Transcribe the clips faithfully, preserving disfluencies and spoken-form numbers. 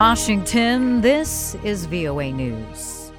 Washington, this is V O A News.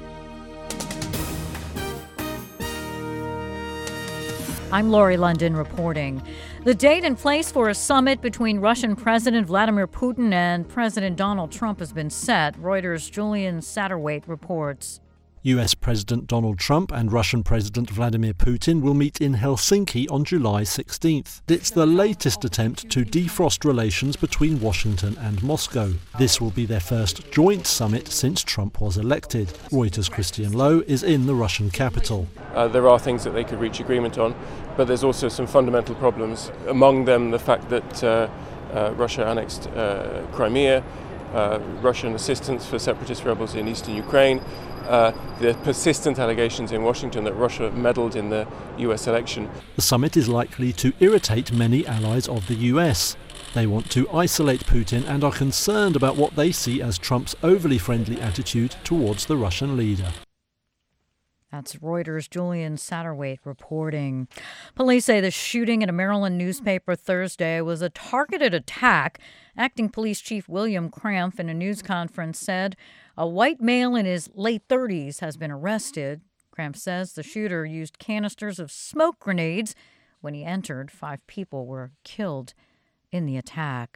I'm Lori London reporting. The date and place for a summit between Russian President Vladimir Putin and President Donald Trump has been set. Reuters' Julian Satterwhite reports. U S. President Donald Trump and Russian President Vladimir Putin will meet in Helsinki on July sixteenth. It's the latest attempt to defrost relations between Washington and Moscow. This will be their first joint summit since Trump was elected. Reuters' Christian Lowe is in the Russian capital. Uh, there are things that they could reach agreement on, but there's also some fundamental problems. Among them, the fact that uh, uh, Russia annexed uh, Crimea, uh, Russian assistance for separatist rebels in eastern Ukraine, Uh, the persistent allegations in Washington that Russia meddled in the U S election. The summit is likely to irritate many allies of the U S. They want to isolate Putin and are concerned about what they see as Trump's overly friendly attitude towards the Russian leader. That's Reuters' Julian Satterwhite reporting. Police say the shooting at a Maryland newspaper Thursday was a targeted attack. Acting Police Chief William Cramp in a news conference said a white male in his late thirties has been arrested. Cramp says the shooter used canisters of smoke grenades. When he entered, five people were killed in the attack.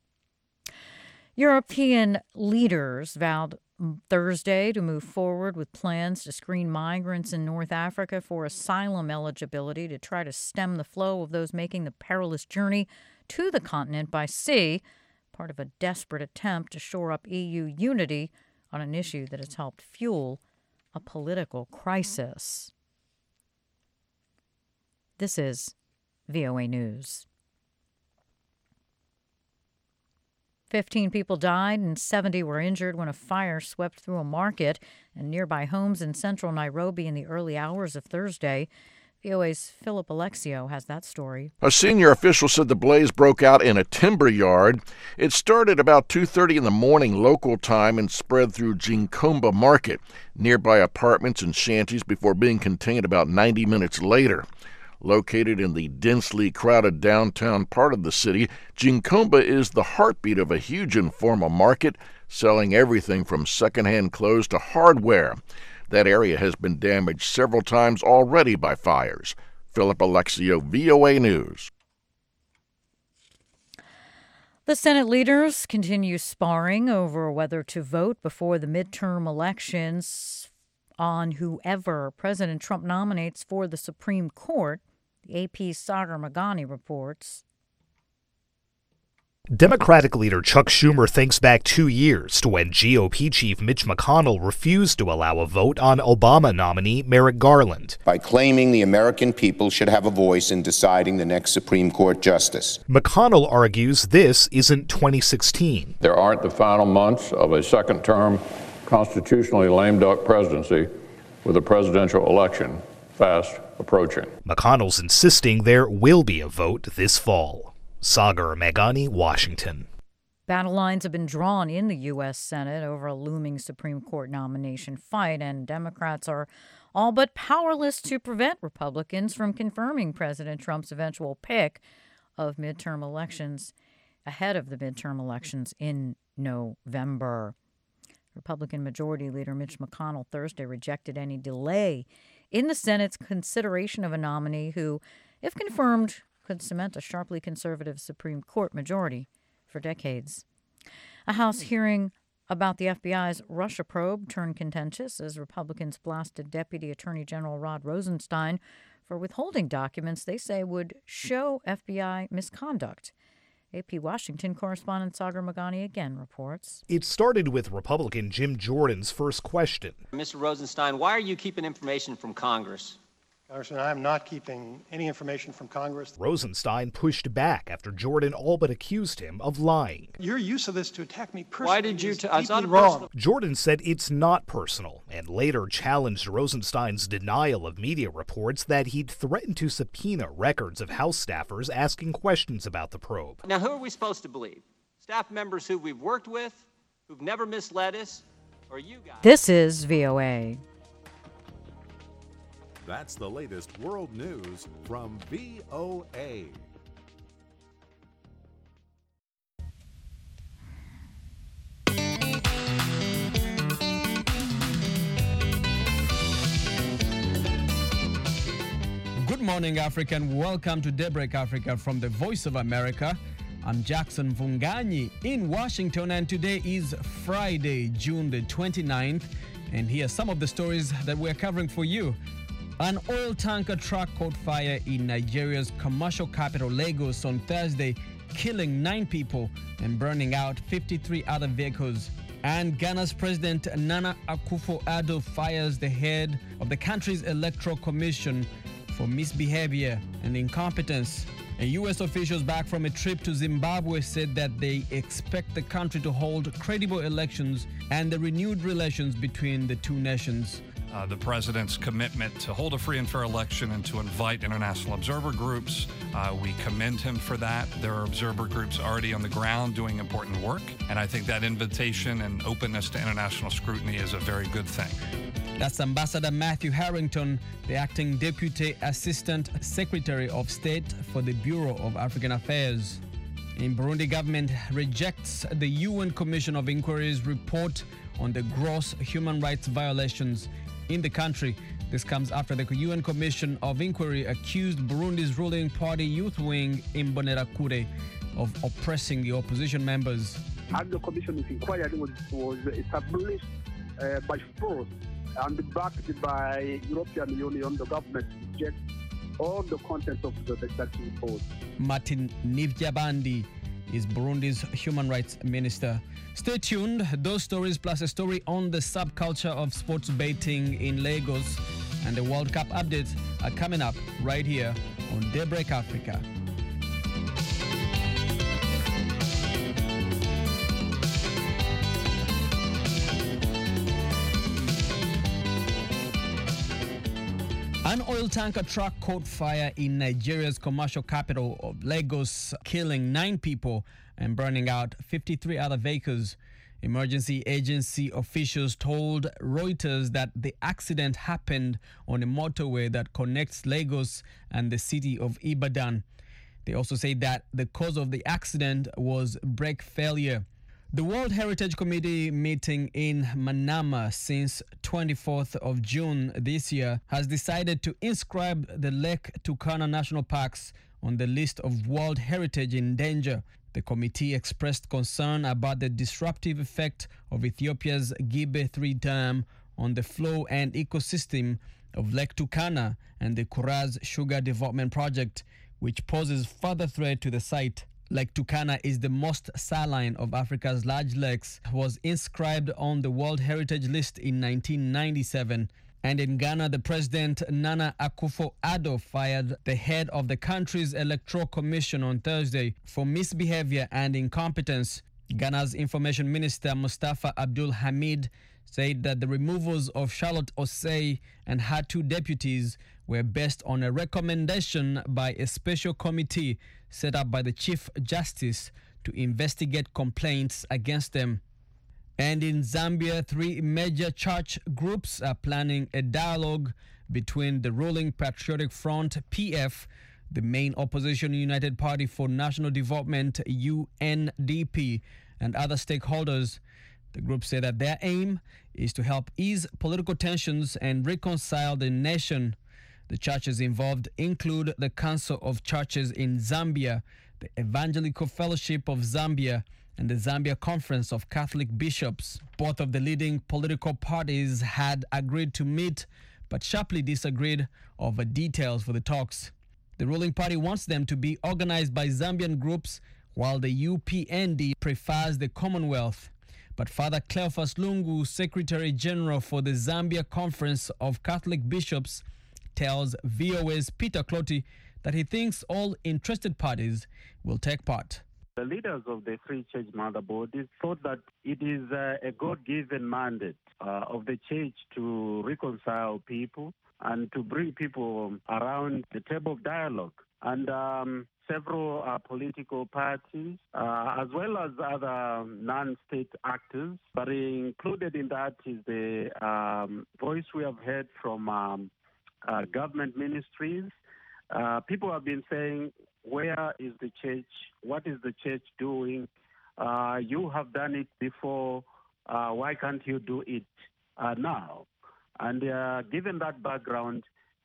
European leaders vowed Thursday to move forward with plans to screen migrants in North Africa for asylum eligibility to try to stem the flow of those making the perilous journey to the continent by sea, part of a desperate attempt to shore up E U unity on an issue that has helped fuel a political crisis. This is V O A News. Fifteen people died and seventy were injured when a fire swept through a market and nearby homes in central Nairobi in the early hours of Thursday. V O A's Philip Alexio has that story. A senior official said the blaze broke out in a timber yard. It started about two thirty in the morning local time and spread through Jinkomba Market, nearby apartments and shanties, before being contained about ninety minutes later. Located in the densely crowded downtown part of the city, Jinkomba is the heartbeat of a huge informal market, selling everything from secondhand clothes to hardware. That area has been damaged several times already by fires. Philip Alexio, V O A News. The Senate leaders continue sparring over whether to vote before the midterm elections on whoever President Trump nominates for the Supreme Court. The A P's Sagar Meghani reports. Democratic leader Chuck Schumer thinks back two years to when G O P chief Mitch McConnell refused to allow a vote on Obama nominee Merrick Garland. By claiming the American people should have a voice in deciding the next Supreme Court justice. McConnell argues this isn't twenty sixteen. There aren't the final months of a second-term constitutionally lame duck presidency with a presidential election fast approaching. McConnell's insisting there will be a vote this fall. Sagar Meghani, Washington. Battle lines have been drawn in the U S. Senate over a looming Supreme Court nomination fight, and Democrats are all but powerless to prevent Republicans from confirming President Trump's eventual pick of midterm elections ahead of the midterm elections in November. Republican Majority Leader Mitch McConnell Thursday rejected any delay in the Senate's consideration of a nominee who, if confirmed, could cement a sharply conservative Supreme Court majority for decades. A House hearing about the F B I's Russia probe turned contentious as Republicans blasted Deputy Attorney General Rod Rosenstein for withholding documents they say would show F B I misconduct. A P Washington correspondent Sagar Meghani again reports. It started with Republican Jim Jordan's first question. Mister Rosenstein, why are you keeping information from Congress? Congressman, I am not keeping any information from Congress. Rosenstein pushed back after Jordan all but accused him of lying. Your use of this to attack me personally Why did you is t- deeply wrong. Jordan said it's not personal, and later challenged Rosenstein's denial of media reports that he'd threatened to subpoena records of House staffers asking questions about the probe. Now, who are we supposed to believe? Staff members who we've worked with, who've never misled us, or you guys? This is V O A. That's the latest world news from V O A. morning, Africa, and welcome to Daybreak Africa from the Voice of America. I'm Jackson Vunganyi in Washington, and today is Friday, June the twenty-ninth, and here are some of the stories that we're covering for you. An oil tanker truck caught fire in Nigeria's commercial capital, Lagos, on Thursday, killing nine people and burning out fifty-three other vehicles. And Ghana's President Nana Akufo-Addo fires the head of the country's Electoral Commission for misbehavior and incompetence. And U S officials back from a trip to Zimbabwe said that they expect the country to hold credible elections and the renewed relations between the two nations. Uh, the president's commitment to hold a free and fair election and to invite international observer groups. Uh, we commend him for that. There are observer groups already on the ground doing important work, and I think that invitation and openness to international scrutiny is a very good thing. That's Ambassador Matthew Harrington, the acting Deputy Assistant Secretary of State for the Bureau of African Affairs. In Burundi, government rejects the U N Commission of Inquiry's report on the gross human rights violations in the country. This comes after the U N Commission of Inquiry accused Burundi's ruling party youth wing Imbonerakure of oppressing the opposition members. And the Commission of Inquiry was, was established uh, by force and backed by European Union, the government rejects all the contents of the that report. Martin Nivyabandi is Burundi's human rights minister. Stay tuned. Those stories plus a story on the subculture of sports betting in Lagos and the World Cup updates are coming up right here on Daybreak Africa. An oil tanker truck caught fire in Nigeria's commercial capital of Lagos, killing nine people and burning out fifty-three other vehicles. Emergency agency officials told Reuters that the accident happened on a motorway that connects Lagos and the city of Ibadan. They also say that the cause of the accident was brake failure. The World Heritage Committee meeting in Manama since twenty-fourth of June this year has decided to inscribe the Lake Turkana National Parks on the list of World Heritage in danger. The committee expressed concern about the disruptive effect of Ethiopia's Gibe three Dam on the flow and ecosystem of Lake Turkana and the Kuraz Sugar Development Project, which poses further threat to the site. Lake Turkana is the most saline of Africa's large lakes, was inscribed on the World Heritage List in nineteen ninety-seven. And in Ghana, the president, Nana Akufo-Addo, fired the head of the country's Electoral Commission on Thursday for misbehavior and incompetence. Ghana's Information Minister, Mustafa Abdul Hamid, said that the removals of Charlotte Osei and her two deputies were based on a recommendation by a special committee set up by the Chief Justice to investigate complaints against them. And in Zambia, three major church groups are planning a dialogue between the ruling Patriotic Front, P F, the main opposition United Party for National Development, U N D P, and other stakeholders. The group say that their aim is to help ease political tensions and reconcile the nation. The churches involved include the Council of Churches in Zambia, the Evangelical Fellowship of Zambia, and the Zambia Conference of Catholic Bishops. Both of the leading political parties had agreed to meet, but sharply disagreed over details for the talks. The ruling party wants them to be organized by Zambian groups, while the U P N D prefers the Commonwealth. But Father Cleophas Lungu, Secretary General for the Zambia Conference of Catholic Bishops, tells V O A's Peter Clotty that he thinks all interested parties will take part. The leaders of the Free Church Mother Bodies thought that it is uh, a God-given mandate uh, of the church to reconcile people and to bring people around the table of dialogue. And um, several uh, political parties, uh, as well as other non-state actors, but included in that is the um, voice we have heard from um, uh, government ministries. Uh, people have been saying, where is the church? What is the church doing? Uh, you have done it before. Uh, why can't you do it uh, now? And uh, given that background,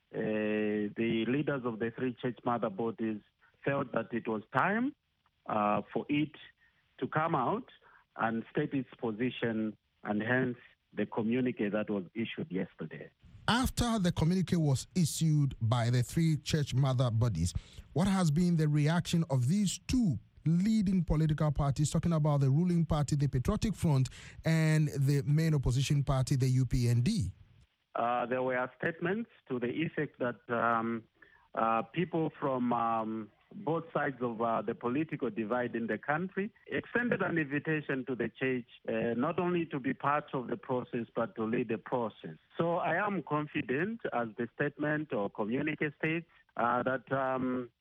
uh, the leaders of the three church mother bodies felt that it was time uh, for it to come out and state its position, and hence the communique that was issued yesterday. After the communique was issued by the three church mother bodies, what has been the reaction of these two leading political parties, talking about the ruling party, the Patriotic Front, and the main opposition party, the U P N D? Uh, there were statements to the effect that um, uh, people from um, both sides of uh, the political divide in the country extended an invitation to the church uh, not only to be part of the process but to lead the process. So I am confident, as the statement or communique states, uh, that um,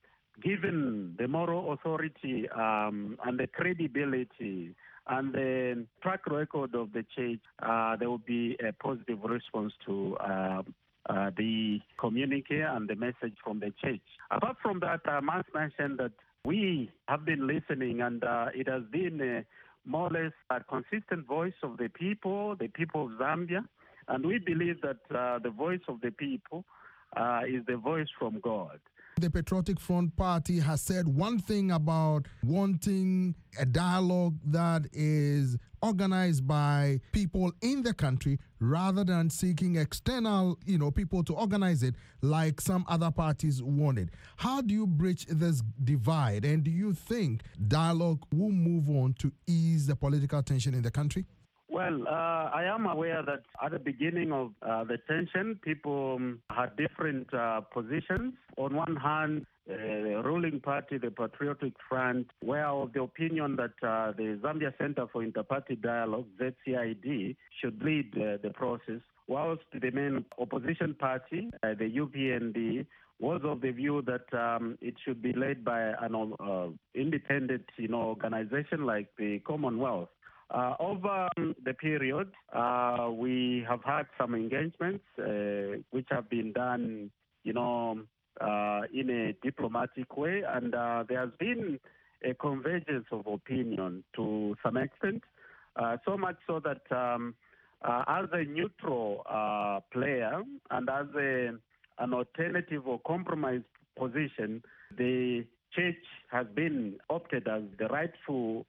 given the moral authority um, and the credibility and the track record of the church, uh, there will be a positive response to uh, Uh, the communique and the message from the church. Apart from that, I must mention that we have been listening, and uh, it has been a more or less a consistent voice of the people, the people of Zambia, and we believe that uh, the voice of the people uh, is the voice from God. The Patriotic Front Party has said one thing about wanting a dialogue that is organized by people in the country rather than seeking external, you know, people to organize it like some other parties wanted. How do you bridge this divide, and do you think dialogue will move on to ease the political tension in the country? Well, uh, I am aware that at the beginning of uh, the tension, people um, had different uh, positions. On one hand, uh, the ruling party, the Patriotic Front, were of the opinion that uh, the Zambia Center for Interparty Dialogue, Z C I D, should lead uh, the process, whilst the main opposition party, uh, the U P N D, was of the view that um, it should be led by an uh, independent, you know, organization like the Commonwealth. Uh, over um, the period, uh, we have had some engagements uh, which have been done, you know, uh, in a diplomatic way, and uh, there has been a convergence of opinion to some extent, uh, so much so that um, uh, as a neutral uh, player and as a, an alternative or compromise position, the church has been opted as the rightful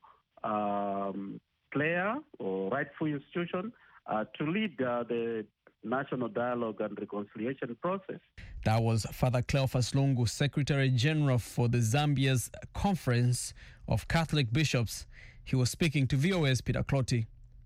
um, player or rightful institution uh, to lead uh, the national dialogue and reconciliation process. That was Father Cleophas Lungu, Secretary General for the Zambia's Conference of Catholic Bishops. He was speaking to V O A's Peter Clotty.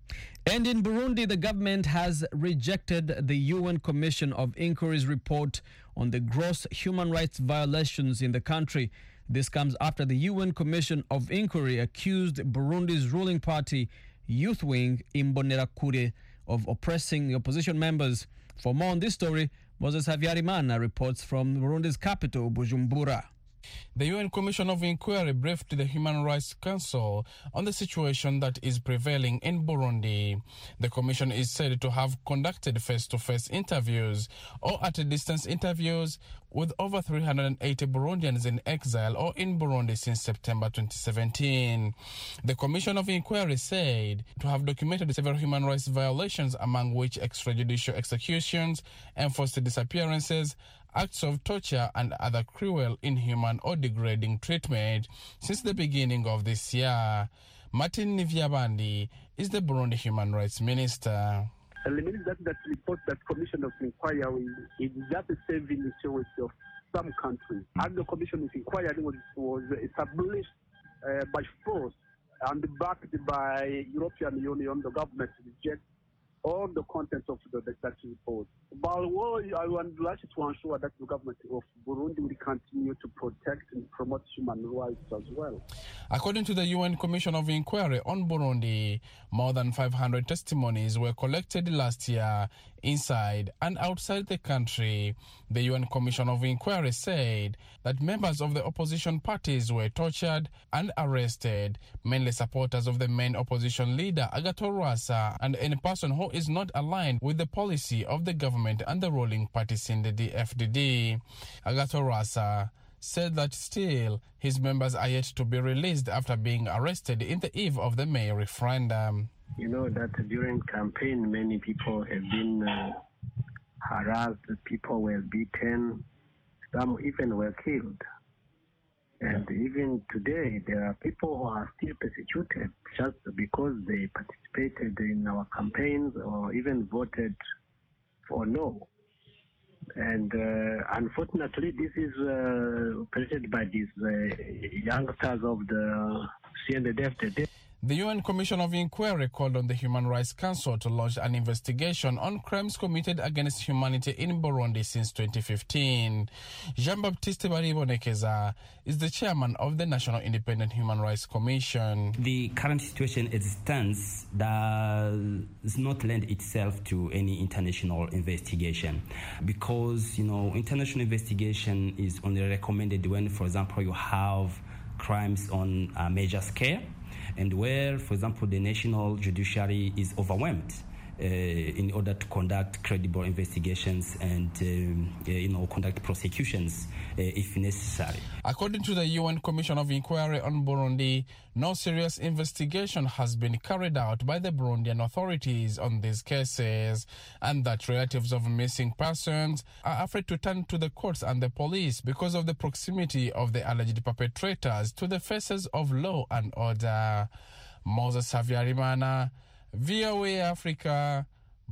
And in Burundi, the government has rejected the U N Commission of Inquiry's report on the gross human rights violations in the country. This comes after the U N Commission of Inquiry accused Burundi's ruling party, Youth Wing, Imbonerakure, of oppressing the opposition members. For more on this story, Moses Havyarimana reports from Burundi's capital, Bujumbura. The U N Commission of Inquiry briefed the Human Rights Council on the situation that is prevailing in Burundi. The commission is said to have conducted face-to-face interviews or at-a-distance interviews with over three hundred eighty Burundians in exile or in Burundi since September twenty seventeen. The Commission of Inquiry said to have documented several human rights violations, among which extrajudicial executions, enforced disappearances, acts of torture and other cruel, inhuman or degrading treatment since the beginning of this year. Martin Nivyabandi is the Burundi Human Rights Minister. It means that that report, that Commission of Inquiry, is just a saving issue of some countries. And the Commission of Inquiry was, was established uh, by force and backed by European Union, the government reject all the contents of the, the that report. But what I would like to ensure that the government of Burundi will continue to protect and promote human rights as well. According to the U N Commission of Inquiry on Burundi, more than five hundred testimonies were collected last year inside and outside the country. The U N Commission of Inquiry said that members of the opposition parties were tortured and arrested, mainly supporters of the main opposition leader, Agathon Rwasa, and any person who is not aligned with the policy of the government and the ruling parties in the D F D D. Agathon Rwasa said that still his members are yet to be released after being arrested in the eve of the May referendum. You know that during campaign, many people have been uh, harassed, people were beaten, some even were killed. And even today, there are people who are still persecuted just because they participated in our campaigns or even voted for no. And uh, unfortunately, this is uh, operated by these uh, youngsters of the C N D D F T D. The U N Commission of Inquiry called on the Human Rights Council to launch an investigation on crimes committed against humanity in Burundi since twenty fifteen. Jean-Baptiste Baribonekeza is the chairman of the National Independent Human Rights Commission. The current situation as it stands does not lend itself to any international investigation because, you know, international investigation is only recommended when, for example, you have crimes on a major scale, and where, for example, the national judiciary is overwhelmed uh, in order to conduct credible investigations and, um, uh, you know, conduct prosecutions uh, if necessary. According to the U N Commission of Inquiry on Burundi, no serious investigation has been carried out by the Burundian authorities on these cases, and that relatives of missing persons are afraid to turn to the courts and the police because of the proximity of the alleged perpetrators to the faces of law and order. Moses Havyarimana, V O A Africa,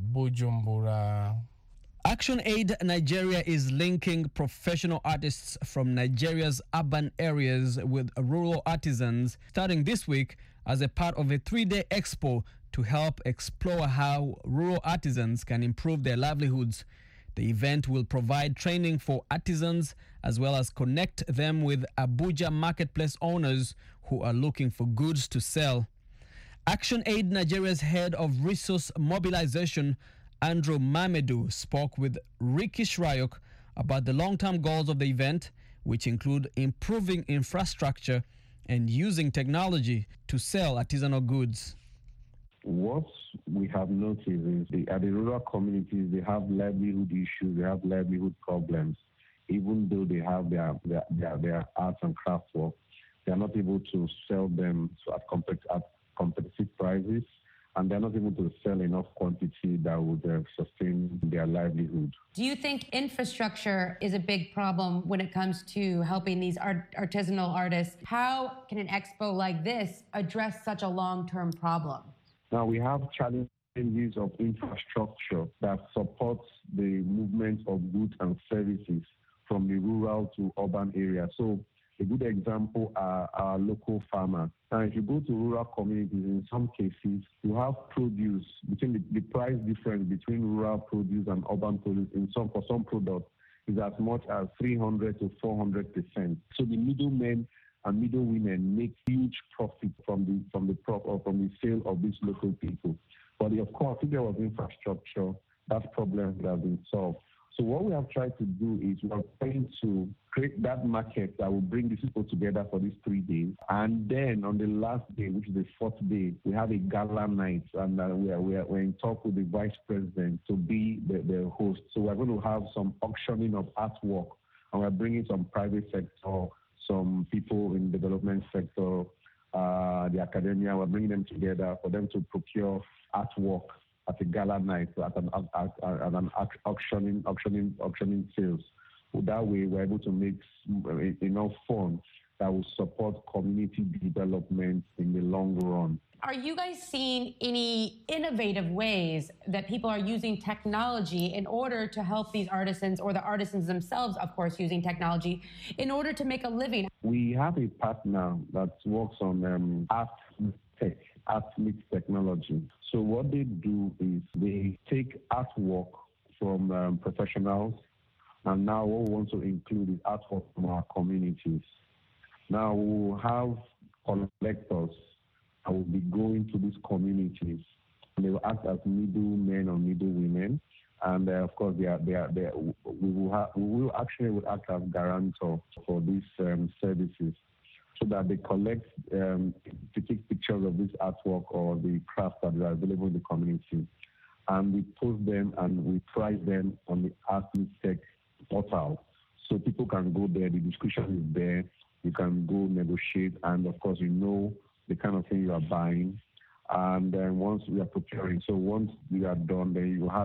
Bujumbura. ActionAid Nigeria is linking professional artists from Nigeria's urban areas with rural artisans starting this week as a part of a three-day expo to help explore how rural artisans can improve their livelihoods. The event will provide training for artisans as well as connect them with Abuja marketplace owners who are looking for goods to sell. ActionAid Nigeria's head of resource mobilization, Andrew Mamedu, spoke with Ricky Shrayok about the long-term goals of the event, which include improving infrastructure and using technology to sell artisanal goods. What we have noticed is the, at the rural communities, they have livelihood issues, they have livelihood problems. Even though they have their, their, their, their arts and craft work, they are not able to sell them at, compet- at competitive prices, and they're not able to sell enough quantity that would uh, sustain their livelihood. Do you think infrastructure is a big problem when it comes to helping these art- artisanal artists? How can an expo like this address such a long-term problem? Now, we have challenges of infrastructure that supports the movement of goods and services from the rural to urban areas. So a good example are our local farmers. Now, if you go to rural communities, in some cases, you have produce, between the, the price difference between rural produce and urban produce in some for some products is as much as three hundred to four hundred percent. So the middlemen and middle women make huge profit from the from the prop or from the sale of these local people. But of course, if there was infrastructure, that problem would have been solved. So what we have tried to do is we are trying to create that market that will bring these people together for these three days. And then on the last day, which is the fourth day, we have a gala night, and uh, we, are, we are we're in talk with the vice president to be the, the host. So we're going to have some auctioning of artwork, and we're bringing some private sector, some people in the development sector, uh, the academia. We're bringing them together for them to procure artwork at a gala night, at an, at, at, at an auctioning, auctioning, auctioning sales. That way, we're able to make enough funds that will support community development in the long run. Are you guys seeing any innovative ways that people are using technology in order to help these artisans, or the artisans themselves, of course, using technology in order to make a living? We have a partner that works on um, art tech, art mix technology. So what they do is they take artwork from um, professionals, and now what we want to include is artwork from our communities. Now we'll have collectors that will be going to these communities, and they will act as middlemen or middle women. And uh, of course, they are, they are, they are, we will have, we will actually will act as guarantor for these um, services, so that they collect, um, to take pictures of this artwork or the craft that are available in the community, and we post them and we price them on the Artist Tech portal, so people can go there. The description is there. You can go negotiate, and of course, you know the kind of thing you are buying. And then once we are preparing, so once we are done, then you have you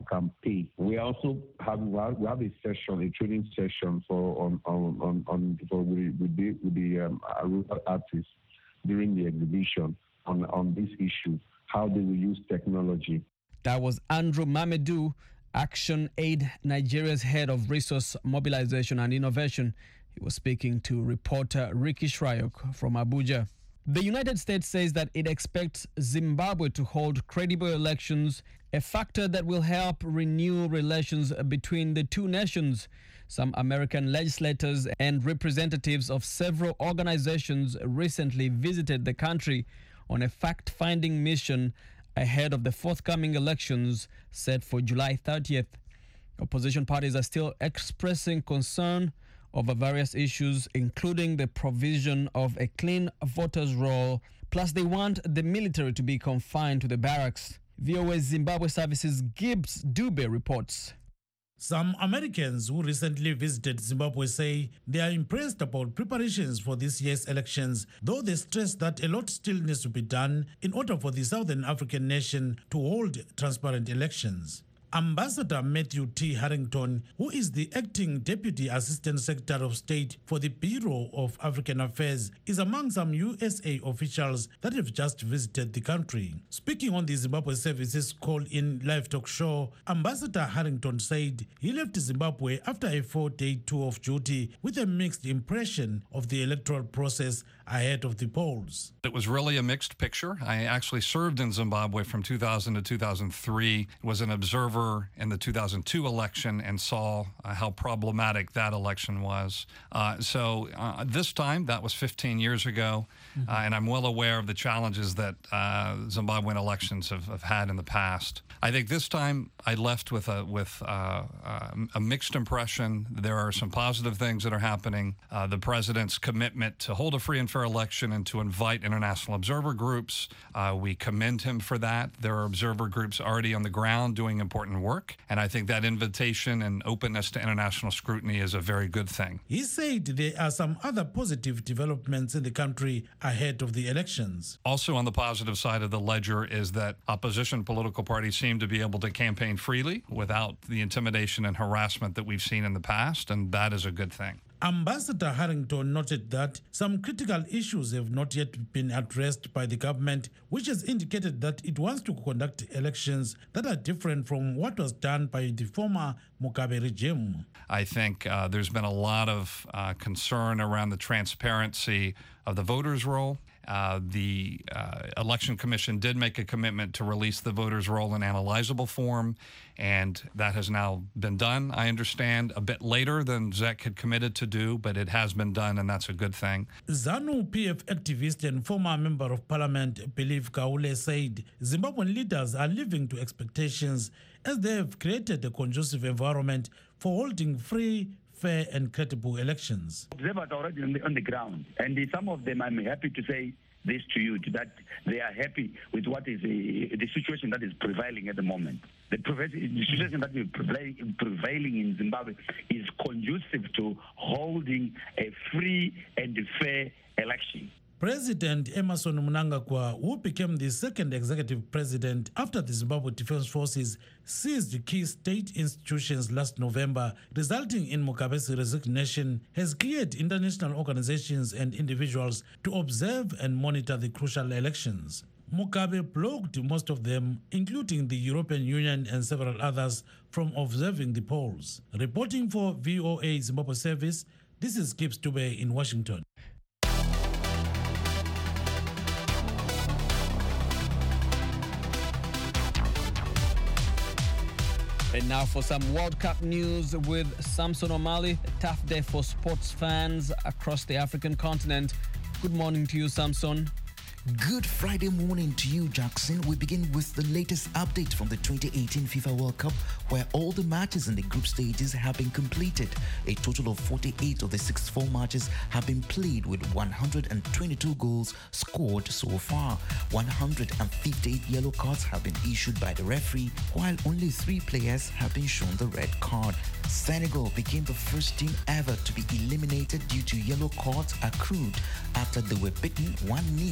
can pay. We also have we have a session, a training session for on on on, on for with, with the with the um, rural artists during the exhibition on on this issue, how they will use technology. That was Andrew Mamedu, Action Aid Nigeria's head of resource mobilization and innovation. He was speaking to reporter Ricky Shrayok from Abuja. The United States says that it expects Zimbabwe to hold credible elections, a factor that will help renew relations between the two nations. Some American legislators and representatives of several organizations recently visited the country on a fact-finding mission ahead of the forthcoming elections set for July thirtieth. Opposition parties are still expressing concern over various issues, including the provision of a clean voters' roll. Plus, they want the military to be confined to the barracks. V O A Zimbabwe Services Gibbs Dube reports. Some Americans who recently visited Zimbabwe say they are impressed about preparations for this year's elections, though they stress that a lot still needs to be done in order for the Southern African nation to hold transparent elections. Ambassador Matthew T. Harrington, who is the acting Deputy Assistant Secretary of State for the Bureau of African Affairs, is among some U S A officials that have just visited the country. Speaking on the Zimbabwe Services call-in live talk show, Ambassador Harrington said he left Zimbabwe after a four-day tour of duty with a mixed impression of the electoral process ahead of the polls. It was really a mixed picture. I actually served in Zimbabwe from two thousand to two thousand three, was an observer in the two thousand two election and saw uh, how problematic that election was. Uh, so uh, this time, that was fifteen years ago, mm-hmm. uh, and I'm well aware of the challenges that uh, Zimbabwean elections have, have had in the past. I think this time I left with a with uh, uh, a mixed impression. There are some positive things that are happening. Uh, the president's commitment to hold a free and fair election and to invite international observer groups, uh, we commend him for that. There are observer groups already on the ground doing important work, and I think that invitation and openness to international scrutiny is a very good thing. He said there are some other positive developments in the country ahead of the elections. Also on the positive side of the ledger is that opposition political parties seem to be able to campaign freely without the intimidation and harassment that we've seen in the past, and that is a good thing. Ambassador Harrington noted that some critical issues have not yet been addressed by the government, which has indicated that it wants to conduct elections that are different from what was done by the former Mugabe regime. I think uh, there's been a lot of uh, concern around the transparency of the voters' roll. Uh, the uh, Election Commission did make a commitment to release the voters' roll in analyzable form, and that has now been done, I understand, a bit later than Z E C had committed to do, but it has been done, and that's a good thing. ZANU P F activist and former member of parliament Believe Kaule said Zimbabwean leaders are living to expectations as they have created a conducive environment for holding free, fair and credible elections. Observers are already on the, on the ground, and some of them, I'm happy to say this to you, that they are happy with what is the, the situation that is prevailing at the moment. The, the situation that is prevailing in Zimbabwe is conducive to holding a free and fair election. President Emmerson Mnangagwa, who became the second executive president after the Zimbabwe Defense Forces seized key state institutions last November, resulting in Mugabe's resignation, has cleared international organizations and individuals to observe and monitor the crucial elections. Mugabe blocked most of them, including the European Union and several others, from observing the polls. Reporting for V O A Zimbabwe Service, this is Gibbs Dube in Washington. And now for some World Cup news with Samson O'Malley. A tough day for sports fans across the African continent. Good morning to you, Samson. Good Friday morning to you, Jackson. We begin with the latest update from the twenty eighteen FIFA World Cup, where all the matches in the group stages have been completed. A total of forty-eight of the sixty-four matches have been played, with one hundred twenty-two goals scored so far. one hundred fifty-eight yellow cards have been issued by the referee, while only three players have been shown the red card. Senegal became the first team ever to be eliminated due to yellow cards accrued after they were beaten one nil by Colombia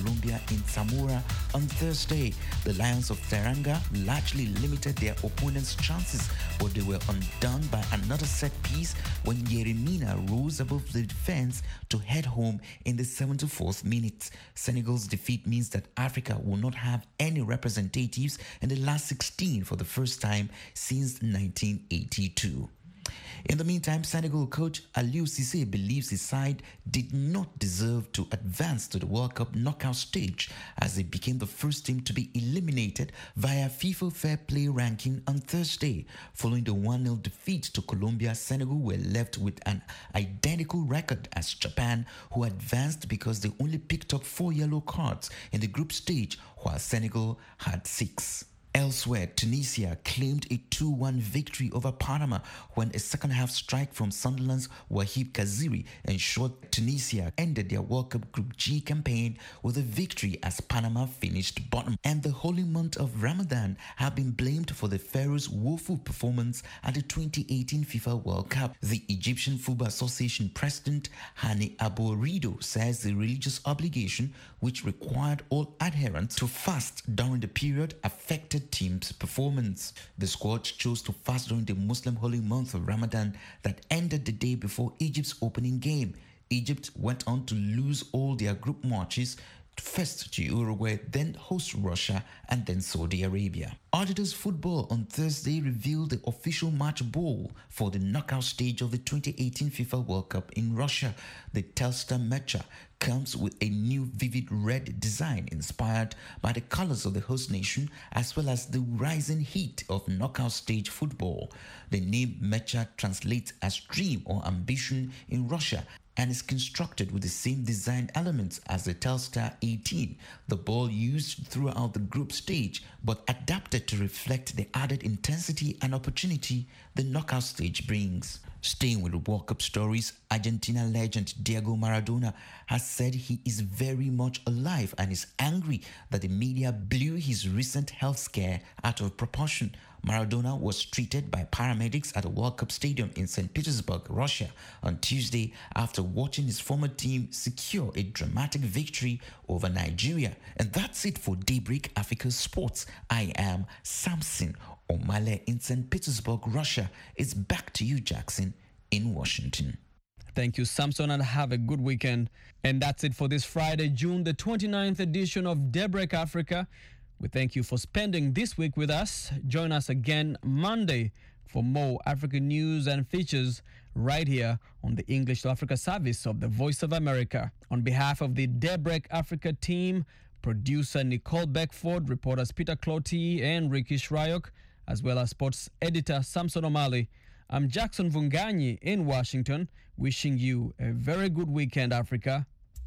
Colombia in Zamora on Thursday. The Lions of Teranga largely limited their opponents' chances, but they were undone by another set piece when Yeremina rose above the defense to head home in the seventy-fourth minute. Senegal's defeat means that Africa will not have any representatives in the last sixteen for the first time since nineteen eighty-two. In the meantime, Senegal coach Aliou Cissé believes his side did not deserve to advance to the World Cup knockout stage as they became the first team to be eliminated via FIFA Fair Play ranking on Thursday. Following the one nil defeat to Colombia, Senegal were left with an identical record as Japan, who advanced because they only picked up four yellow cards in the group stage, while Senegal had six. Elsewhere, Tunisia claimed a two one victory over Panama when a second-half strike from Sunderland's Wahib Kaziri ensured Tunisia ended their World Cup Group G campaign with a victory as Panama finished bottom. And the holy month of Ramadan have been blamed for the Pharaohs' woeful performance at the twenty eighteen FIFA World Cup. The Egyptian Football Association president Hani Abo Rido says the religious obligation, which required all adherents to fast during the period, affected team's performance. The squad chose to fast during the Muslim holy month of Ramadan that ended the day before Egypt's opening game. Egypt went on to lose all their group matches, first to Uruguay, then host Russia, and then Saudi Arabia. Adidas Football on Thursday revealed the official match ball for the knockout stage of the twenty eighteen FIFA World Cup in Russia. The Telstar Mecha comes with a new vivid red design inspired by the colors of the host nation as well as the rising heat of knockout stage football. The name Mecha translates as dream or ambition in Russia and is constructed with the same design elements as the Telstar eighteen, the ball used throughout the group stage but adapted to reflect the added intensity and opportunity the knockout stage brings. Staying with the World Cup stories, Argentina legend Diego Maradona has said he is very much alive and is angry that the media blew his recent health scare out of proportion. Maradona was treated by paramedics at the World Cup Stadium in Saint Petersburg, Russia, on Tuesday after watching his former team secure a dramatic victory over Nigeria. And that's it for Daybreak Africa Sports. I am Samson Omale in Saint Petersburg, Russia. It's back to you, Jackson, in Washington. Thank you, Samson, and have a good weekend. And that's it for this Friday, June the twenty-ninth edition of Daybreak Africa. We thank you for spending this week with us. Join us again Monday for more African news and features right here on the English to Africa service of the Voice of America. On behalf of the Daybreak Africa team, producer Nicole Beckford, reporters Peter Clotty and Ricky Shryock, as well as sports editor Samson Omale, I'm Jackson Vunganyi in Washington, wishing you a very good weekend, Africa.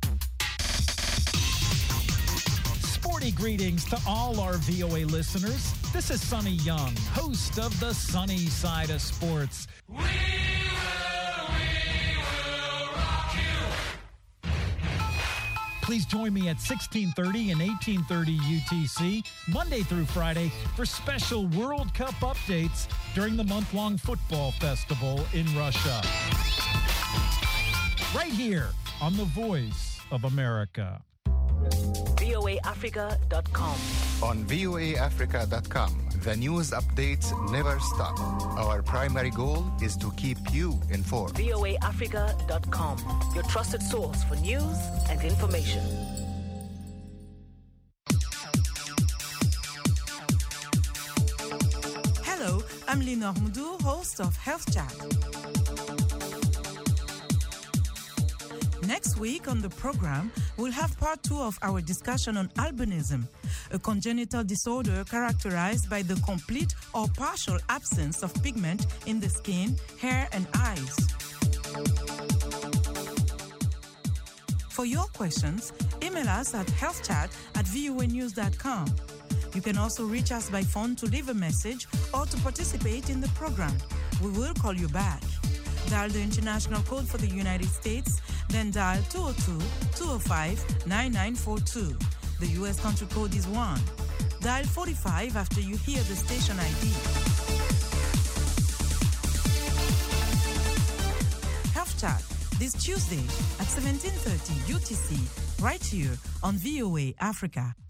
Sporty greetings to all our V O A listeners. This is Sonny Young, host of the Sunny Side of Sports. We will, we will rock you. Please join me at sixteen thirty and eighteen thirty U T C, Monday through Friday, for special World Cup updates during the month-long football festival in Russia. Right here on the Voice of America. V O A Africa dot com. On V O A Africa dot com, the news updates never stop. Our primary goal is to keep you informed. V O A Africa dot com, your trusted source for news and information. Hello, I'm Lina Moudour, host of Health Chat. Next week on the program, we'll have part two of our discussion on albinism, a congenital disorder characterized by the complete or partial absence of pigment in the skin, hair, and eyes. For your questions, email us at healthchat at voa news dot com. You can also reach us by phone to leave a message or to participate in the program. We will call you back. Dial the international code for the United States, then dial two oh two, two oh five, nine nine four two. The U S country code is one. Dial forty-five after you hear the station I D. Health Chat, this Tuesday at seventeen thirty U T C, right here on V O A Africa.